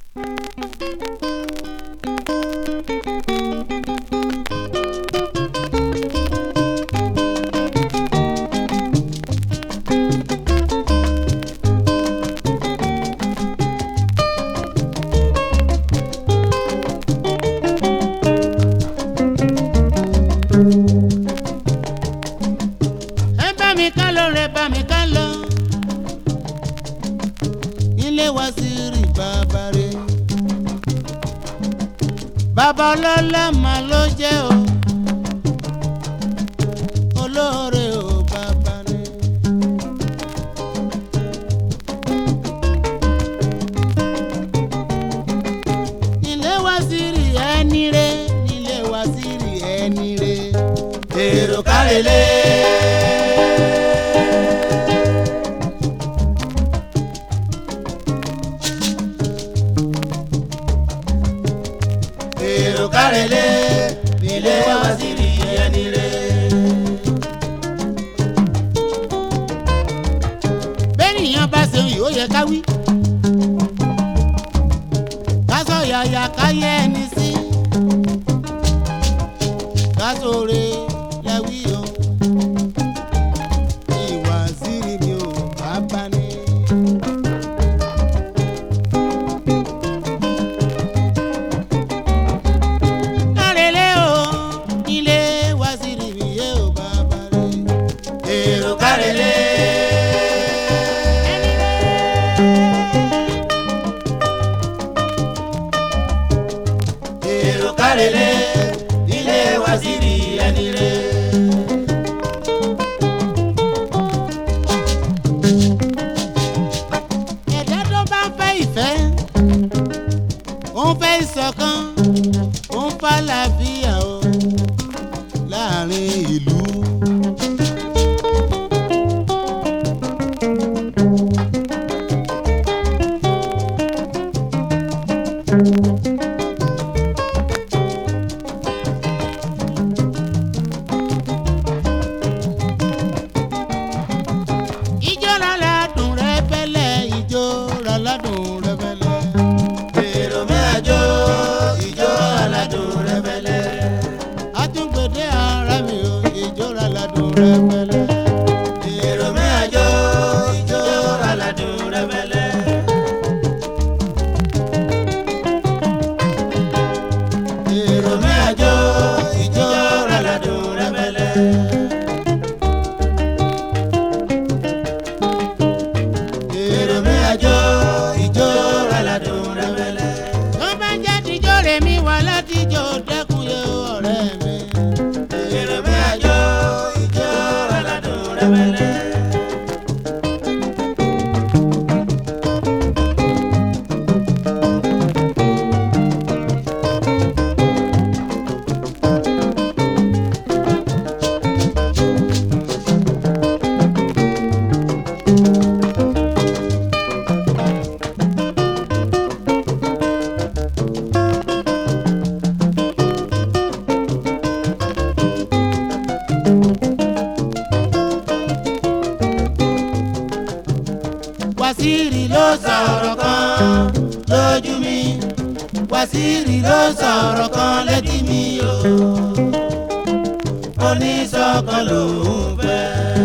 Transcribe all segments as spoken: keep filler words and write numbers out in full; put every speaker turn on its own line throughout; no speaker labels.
Bàbá ọlọ́lá mà ló jẹ́ o, olóore o bàbá ni. Nílé Waziri ẹni re, nílé Waziri ẹni re, èrò kárẹ̀lẹ̀. Kárẹ̀lẹ̀ nílé Waziri ẹni rẹ̀. Bẹ́ẹ̀nìyàn bá ṣe yìí ó yẹ ká wí. Ká sọ yàyà ká yẹ ẹni sí. Ká sóore lẹ́wí o. Ìwaziri mi ò bàbá ní. Kárẹ̀lẹ̀ nílé Waziri ẹni rẹ̀. Ẹ̀dá tó bá ń fẹ́ ìfẹ́, ó ń fẹ́ ìṣọ̀kan, ó ń fẹ́ àlàáfíà o láàrin ìlú. Waziri ló sọ̀rọ̀ kan lójú mi, Waziri ló sọ̀rọ̀ kan létí mi o, oníṣọ̀kan lòún fẹ́.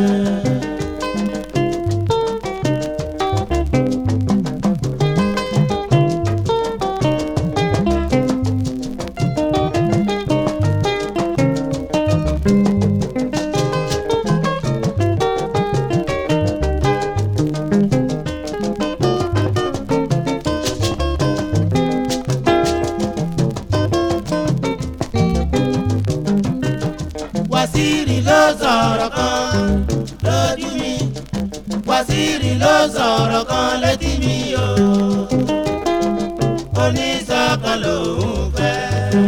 Waziri ló sọ̀rọ̀ kan lójú mi, Waziri ló sọ̀rọ̀ kan létí mi o, oníṣọ̀kan lòún fẹ́.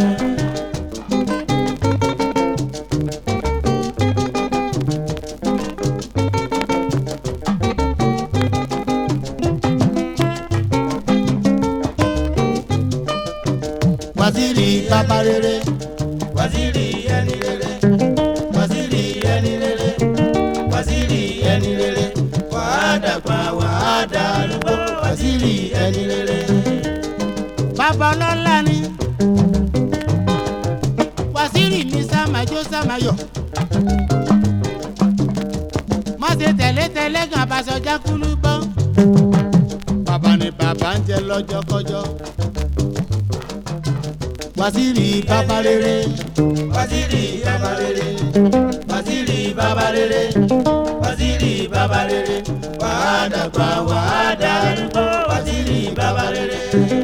Waziri bàbá rere, Waziri ẹni rere. Waziri ẹni rere, Waziri ẹni rere, wàá dàgbà wàá dàrúgbó, Waziri ẹni rere. bàbá ọlọ́lá ni Wàsíìrì mi sàmájó sàmáyọ̀ má ṣe tẹ̀lé tẹ̀lé gan abasọjá kúlú bọ́ bàbá ni bàbá ń jẹ lọ́jọ́kọ́jọ́ Wàsíìrì bàbá rere
Wàsíìrì bàbá rere Wàsíìrì bàbá rere Wàsíìrì bàbá rere wàá dàgbà wàá darúgbó Wàsíìrì bàbá rere.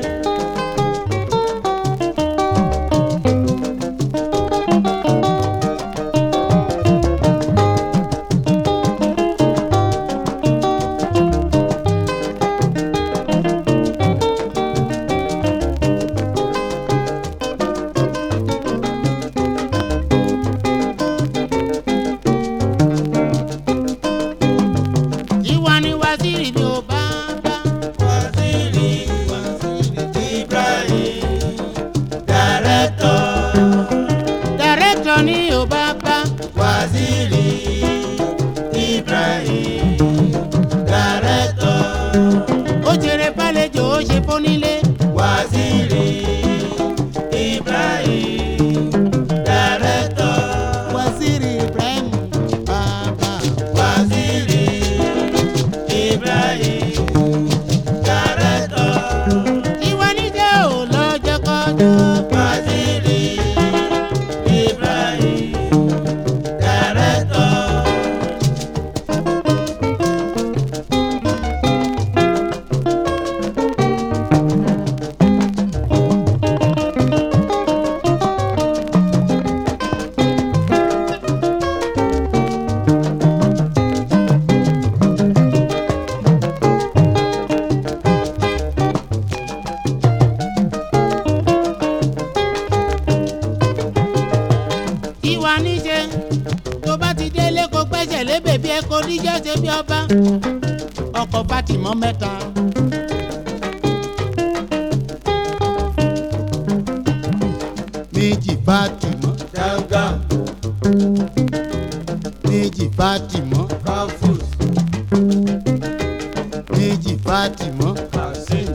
ọkọ̀ Fátímọ̀ mẹ́ta. méjì Fátímọ̀
Gángan.
méjì Fátímọ̀
Confus.
méjì Fátímọ̀
Kasim.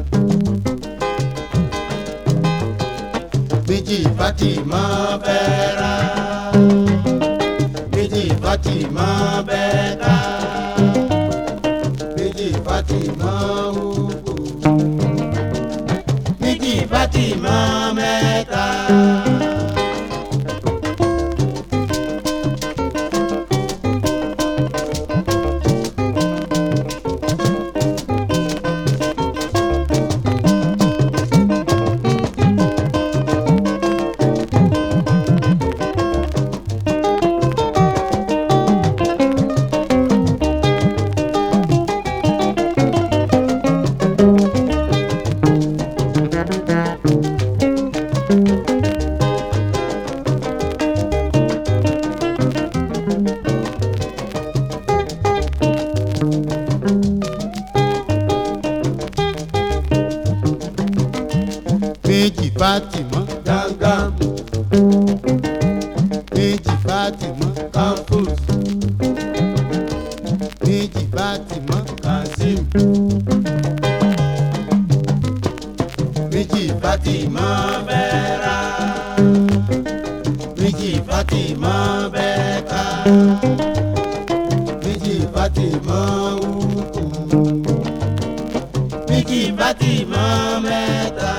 méjì Fátímọ̀
Bẹ́ẹ̀rà.
méjì Fátímọ̀
Bẹ́ẹ̀ká.
méjì Fátímọ̀ Ugu
Méjì Fátímọ̀ mẹ́ta.
méjì Fátímọ̀
Gángan.
méjì Fátímọ̀
Confus.
méjì Fátímọ̀
Kasim.
méjì
Fátímọ̀ Bẹ́ẹ̀rà.
méjì
Fátímọ̀ Bẹ́ẹ̀ká.
méjì Fátímọ̀ Ugu
Méjì Fátímọ̀ mẹ́ta.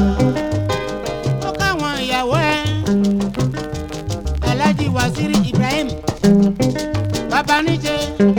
ó káwọn ìyàwó ẹ Alhaji Wàsíìrì Ibrahim bàbá níjẹ.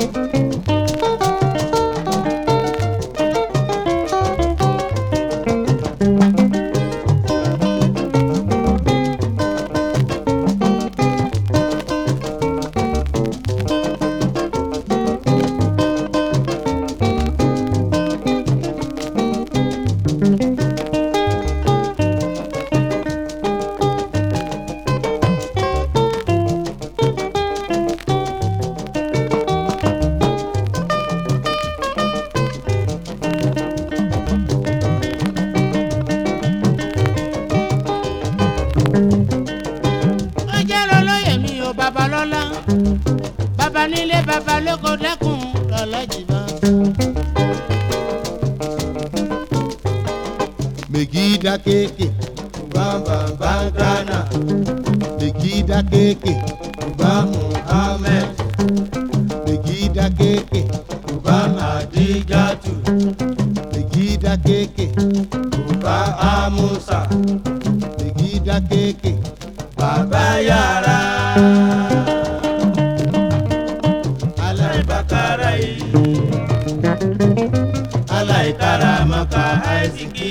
Bàbá nílé bàbá lóko dákun lọ́lọ́jì bá. Begida keke,
Bamba Bangana,
begida keke,
Uba Muhammad,
begida keke,
Uba Adijatu,
begida keke,
Uba Amusa,
begida keke,
Baba Yara, Alai Bakarai, Alai Karamaka Aiziki.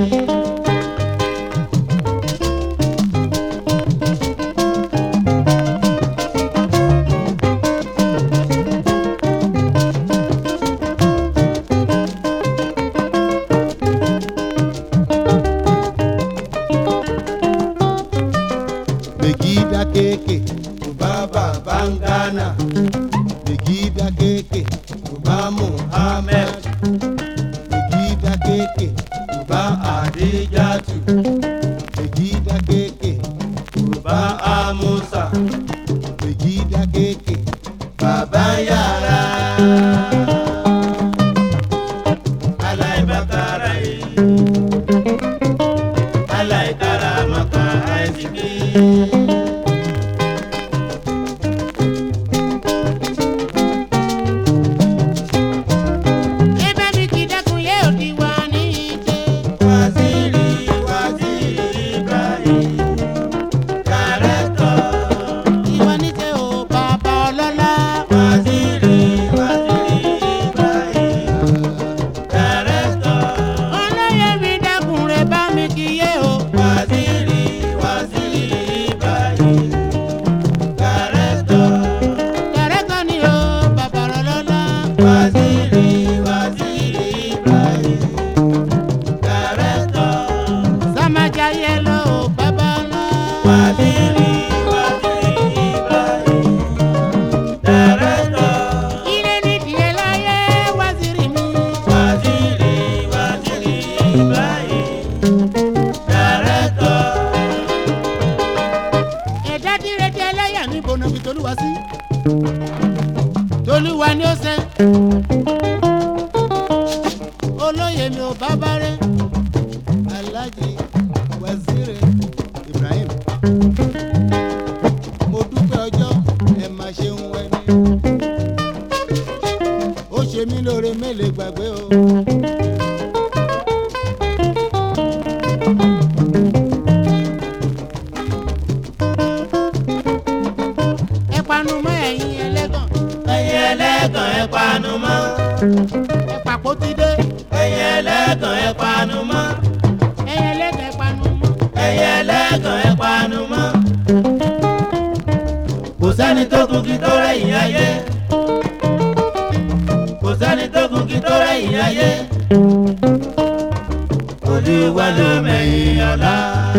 begida keke,
Baba Bangana,
begida keke,
Uba Muhammad,
begida keke,
Uba Adijatu,
begida keke,
Uba Amusa,
begida keke,
Baba Yara, Alai Bakarai, Alai Karamaka Aiziki.
ebe mi ti dẹ́kun yé òdi wa ní ìjẹ́.
Waziri, Waziri Ibrahim, Director.
Ìwọ ní tẹ o bàbá ọlọ́lá.
Waziri, Waziri Ibrahim, Director.
Olóyè mi dẹ́kun rẹ̀ bá mi kí yé o.
Waziri, Waziri Ibrahim, Director.
Dẹ̀rẹ́kọ̀ ni o bàbá ọlọ́lá.
Waziri, Waziri Ibrahim, Director.
Sàmájà yẹ lọ o bàbá ọlá.
Waziri, Waziri Ibrahim, Director.
Ire ní tiẹ̀ láyé waziri mi.
Waziri, Waziri Ibrahim, Director.
Ẹ̀dá dire di ẹlẹ́yà níbo náà fi tolúwa sí. Tolúwa ni ó ṣe. Olóyè mi ò bàbá rẹ̀. Alhaji Waziri Ibrahim. Mo dúpẹ́ ọjọ́ ẹ máa ṣe ń wẹ́ni. Ó ṣe mí lóore mélèé gbàgbé o. Ẹ panu mọ́ ẹ̀yin ẹlẹ́gàn.
Ẹ̀yin ẹlẹ́gàn ẹ panu mọ́.
Ẹ pàpọ̀ ti dé.
Ẹ̀yin ẹlẹ́gàn ẹ panu mọ́.
Ẹ̀yin ẹlẹ́gàn ẹ panu mọ́.
Ẹ̀yin ẹlẹ́gàn ẹ panu mọ́. Kò sẹ́ni tó kù kí tó rẹ̀yìn ayé. Kò sẹ́ni tó kù kí tó rẹ̀yìn ayé. Olúwa ló mẹ̀yìn ọ̀la.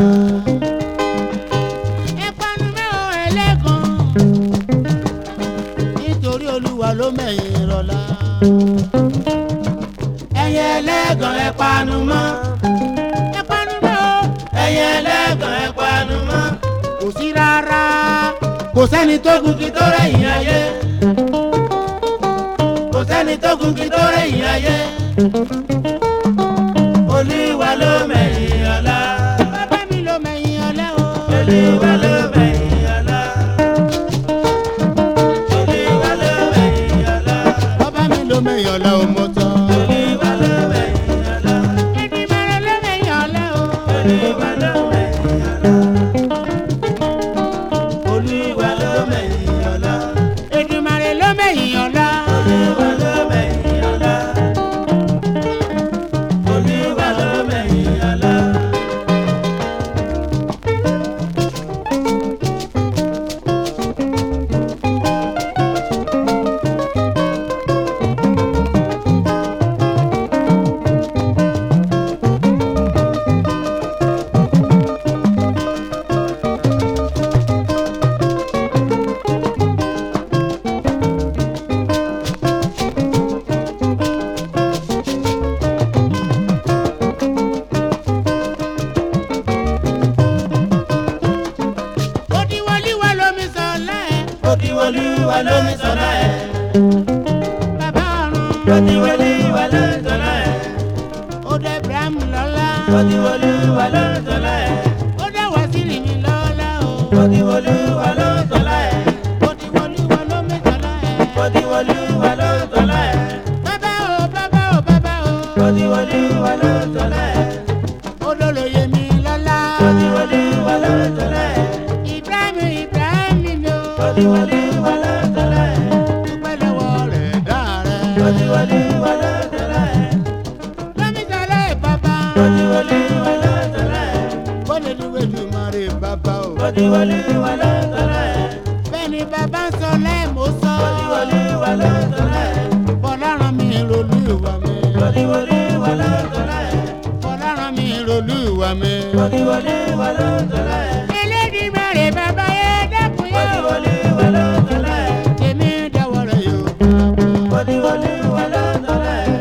Ẹ panu mọ́ o ẹlẹ́gàn. Nítorí Olúwa ló mẹ̀yìn rọ̀lá.
Ẹ̀yin ẹlẹ́gàn ẹ panu mọ́.
Ẹ panu mọ́ o.
Ẹ̀yin ẹlẹ́gàn ẹ panu mọ́.
Kò sí rárá. Kò sẹ́ni tó kù
Kí tó rẹ̀yìn ayé. Kò sẹ́ni tó kù kí tó rẹ̀yìn ayé. Olúwa ló mẹ̀yìn ọ̀la.
bàbá mi ló mẹ̀yìn ọ̀lẹ́ o.
Olúwa ló mẹ̀yìn ọ̀la. Olúwa ló mẹ̀yìn ọ̀la.
Bàbá mi ló mẹ̀yìn ọ̀lẹ́ o mo tán.
Olúwa ló mẹ̀yìn ọ̀la.
Èdìmọ̀rẹ́ ló mẹ̀yìn ọ̀lẹ́ o.
Olúwa ló mẹ̀yìn ọ̀la. Olúwa ló mẹ̀yìn ọ̀la.
Èdìmọ̀rẹ́ ló mẹ̀yìn ọ̀lá.
Olúwa ló mẹ̀yìn ọ̀la. Olúwa ló mẹ̀yìn ọ̀la.
Òdiwọ̀lúwa lómi sọ̀lá ẹ̀.
Òdiwọ̀lúwa ló mi sọ̀rọ̀ ẹ̀.
Bàbá ọ̀run.
Òdiwọ̀lúwa ló mi sọ̀rọ̀ ẹ̀.
Ó dé Ibrahim lọ́lá.
Òdiwọ̀lúwa Olúwa ló ń sọlá ẹ̀.
ó dá Wàsíìrì mi lọ́lá o.
Mo ti Olúwa ló ń sọlá ẹ̀.
ó ti wọlúwa ló mẹ́tọ́lá ẹ̀.
Mo ti Olúwa ló ń sọlá ẹ̀.
bàbá o bàbá o bàbá o.
Mo ti Olúwa ló ń sọlá ẹ̀.
ó lólóye mi lọ́lá.
Mo ti Olúwa ló ń sọlá ẹ̀.
Ibrahim Ibrahim mi o.
Mo ti Olúwa ló ń sọlá ẹ̀.
dúpẹ́ lọ́wọ́ rẹ̀ dá rẹ̀.
Mo ti Olúwa ló ń sọlá ẹ̀.
lọ́mísọ̀lá ẹ̀ bàbá.
Mo ti Olúwa ló ń sọlá ẹ̀.
bọ́lẹ̀ dúwé ju mari bàbá o.
Mo ti Olúwa ló ń sọlá ẹ̀.
bẹ́ẹ̀ni bàbá ń sọ lẹ́ẹ̀mú sọ.
Mo ti Olúwa ló ń sọlá ẹ̀.
fọláràn mi rolú ìwà mi.
Mo ti Olúwa ló ń sọlá ẹ̀.
fọláràn mi rolú ìwà mi.
Mo ti Olúwa ló ń sọlá ẹ̀.
Elédùmarè bàbá yẹ dẹ́kun
Mo
yẹ
ti
o.
Olúwa ló ń sọlá ẹ̀.
èmi dẹwọ́ rẹ̀ yóò.
Mo ti Olúwa ló ń sọlá ẹ̀.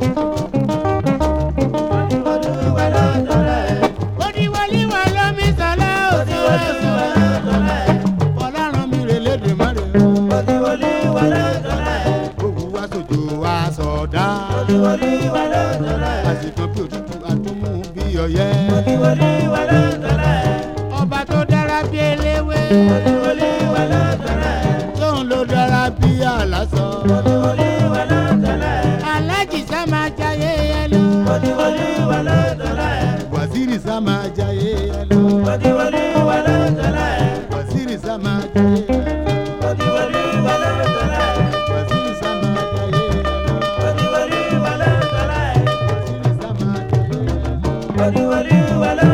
Mo ti Olúwa ló ń sọlá ẹ̀.
ó ní wọlíwà lómi sọlá
Mo ti
òsì
Olúwa
rẹ̀
ló ń sọlá ẹ̀.
fọláràn mi rè lédùmarè.
Mo ti Olúwa ló ń sọlá ẹ̀.
òwú wa sojo wa sọ̀dá.
Mo ti Olúwa ló ń sọlá ẹ̀.
àsìkò bí òtútù àtúmú bí ọyẹ́.
Mo ti Olúwa ló ń sọlá ẹ̀.
ọba tó dára bí eléwé.
Mo ti Olúwa ló ń sọlá ẹ̀.
tóun ló dára bí àlásọ.
Mo ti Olúwa ló ń sọlá ẹ̀.
alájì sá máa jayé ẹ lọ.
Mo ti Olúwa ló ń sọlá ẹ̀.
Wàsíìrì sá máa jayé ẹ lọ.
Mo ti Olúwa ló ń sọlá ẹ̀.
Wàsíìrì sá máa jayé ẹ lọ.
Mo ti Olúwa ló ń sọlá ẹ̀.
Wàsíìrì sá máa jayé ẹ lọ.
Mo ti Olúwa ló ń sọlá ẹ̀.
Wàsíìrì sá máa jayé ẹ lọ.
Mo ti Olúwa ló ń